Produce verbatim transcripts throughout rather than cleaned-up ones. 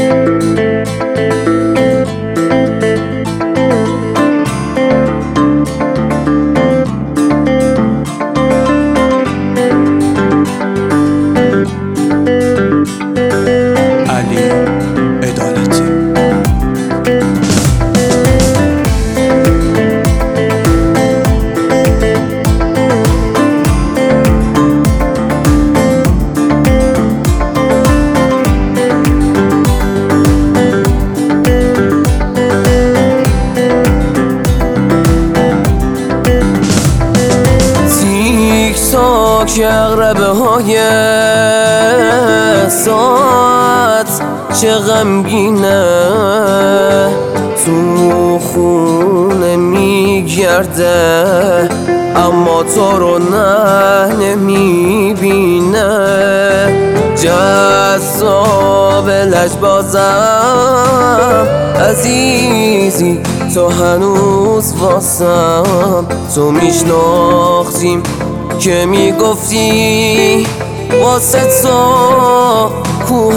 که اغربه های ساعت چه غمگینه تو خونه میگرده اما تو رو نه نمیبینه. جذاب لجبازم عزیزی تو هنوز واسم، تو میشناختیم که میگفتی واسه تو کوه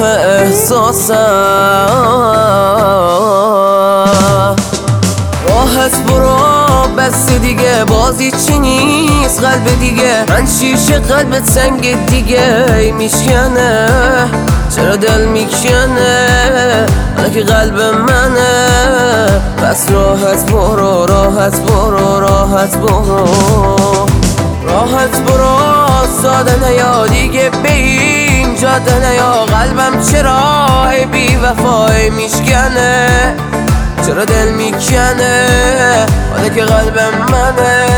احساسم. راحت برو بس دیگه، بازی چی نیست قلب دیگه، من شیشه قلب تنگ دیگه میشکنه. چرا دل میکنه حالا که قلب منه؟ بس راحت برو راحت برو راحت برو راحت برو، ساده نیا دیگه به این جاده نیا. قلبم چرا ای بی وفای میشکنه؟ چرا دل میکنه حالا که قلبم منه؟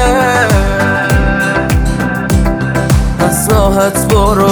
پس راحت برو.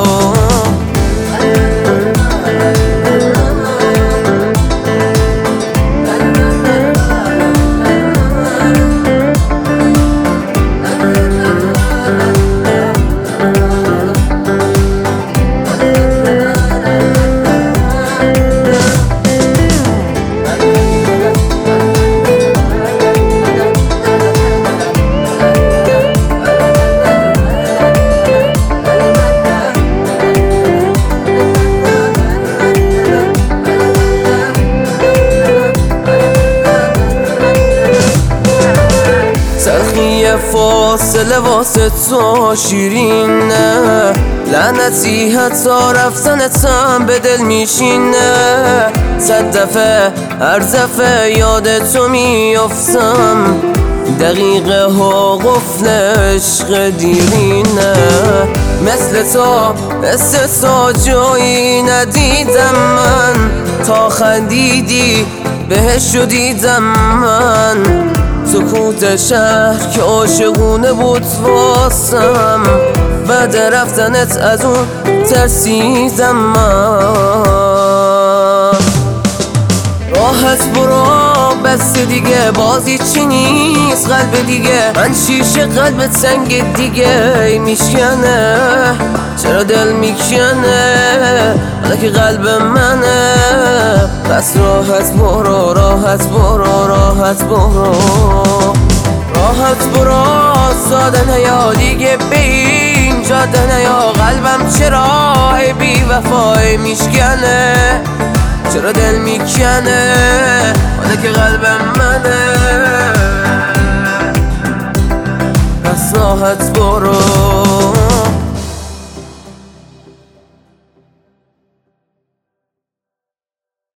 فاصله واسه تو شیرینه، لعنتی حتی رفتنتم به دل میشینه. صد دفعه هر دفعه یاد تو میافتم، دقیقه ها قفل عشق دیرینه. مثل تو مثل تو جایی ندیدم من، تا خندیدی بهش رو دیدم من. سکوت شهر که عاشقونه بود واسم، بعد رفتنت از اون ترسیدم من. راحت برو بس دیگه، بازی چی نیست قلب دیگه، من شیشه قلب تنگ دیگه میشکنه. چرا دل میکنه حالا که قلب منه؟ پس راحت برو راحت برو راحت برو راحت برو، ساده نیا دیگه به این جاده نیا. قلبم چرا ای بی وفای میشکنه؟ چرا دل میکنه حالا که قلبم منه؟ پس راحت برو.